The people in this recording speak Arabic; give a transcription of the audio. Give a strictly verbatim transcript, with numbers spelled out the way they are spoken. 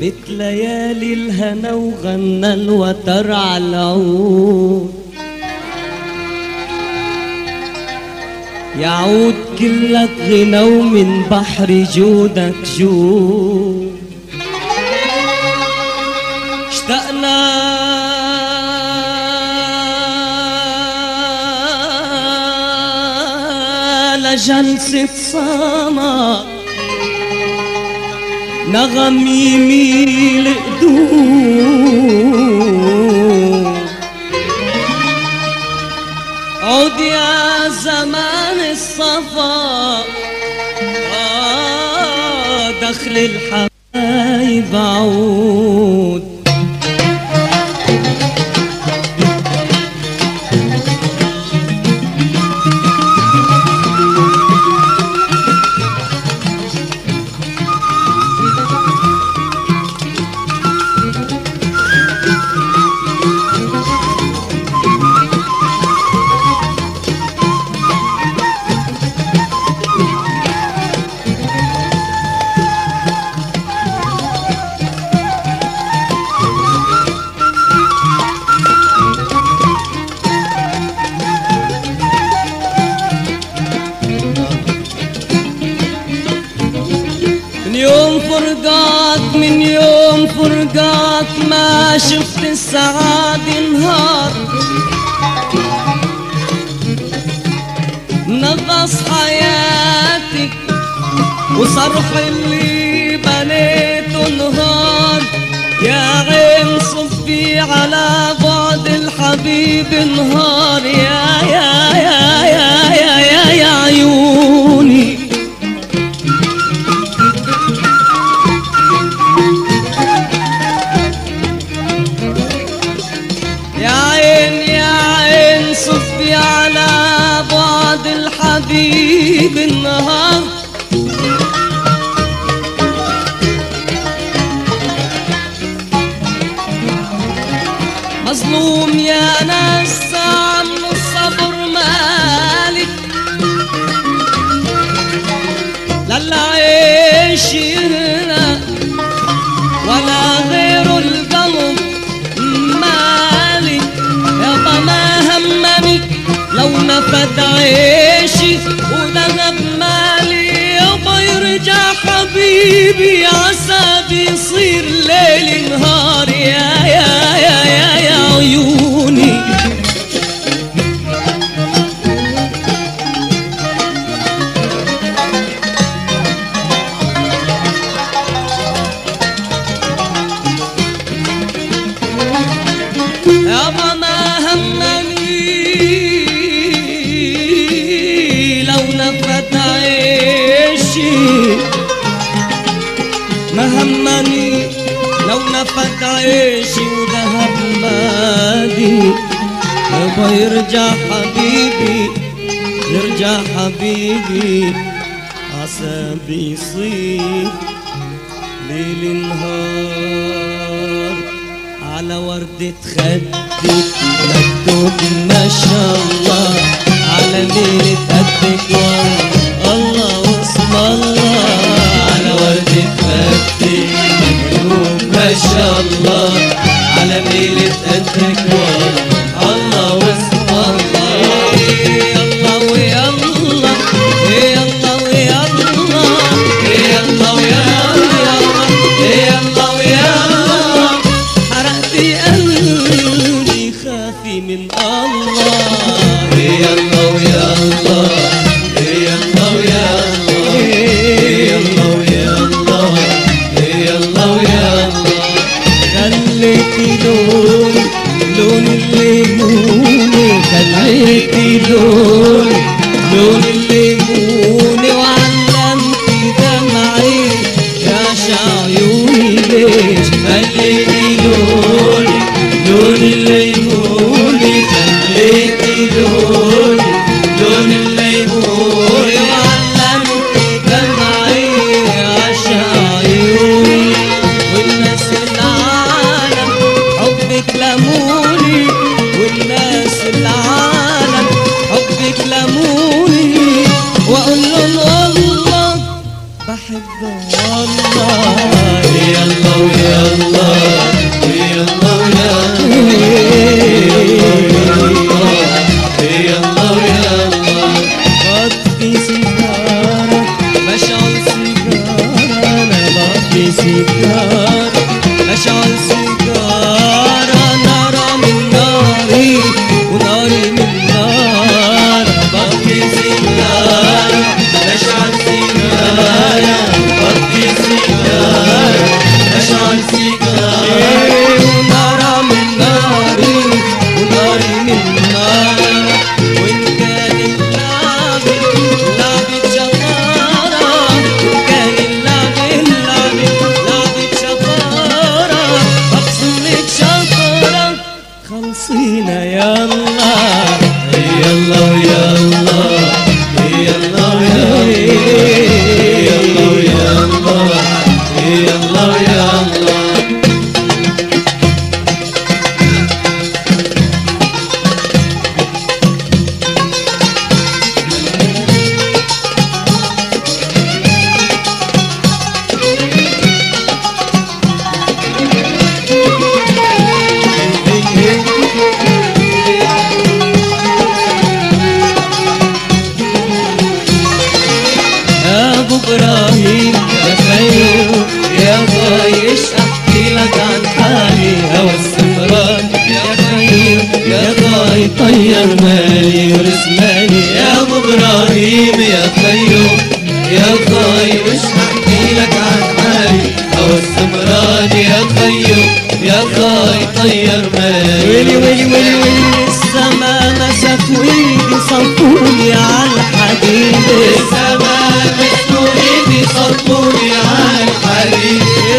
بيت ليالي الهنا وغنى الوتر على العود، يعود كلك غنى ومن بحر جودك جود. اشتقنا لجلسة صمت نغم يميل قدوم، عود يا زمان الصفا آه دخل الحبايب عود. من يوم فرقات ما شفت السعادة نهار، نغص حياتك وصرح اللي بنيته نهار. يا عين صفي على بعد الحبيب نهار، يا يا يا يا يا يا, يا عيوني على بعد الحبيب النهار. مظلوم يا ناس عم الصبر مالك، للعيش هنا ولا غير القلب مالك. يابا ما همني لو نفد عيشي وذهب مالي، يابا يرجع حبيبي عسى بيصير ليل نهار. يا يا يا يا يا عيوني يابا ما همني لو نفد عيشي، ما همني لو نفد عيشي وذهب مالي. يابا يرجع حبيبي يرجع حبيبي عسى بيصير ليل نهار. على وردة خدك مكتوب ما شاء الله، على ليلة قدك الله واسم الله. على وردة خدك مكتوب ما شاء الله، على ليلة قدك الله واسم الله. يلا ويا الله يلا ويا الله يلا ويا الله يلا ويا الله. حرقتي قلبي خافي من الله. يلا ويا الله طير مالي يورث مالي يا ابو ابراهيم يا خيو يا خاي وش احكي لك عن حالي او السمران يا خيو يا خاي طير مالي ويلي ويلي ويلي ويلي السما مسك وايدي صفوني على الحديد السما مسك وايدي صفوني على الحديد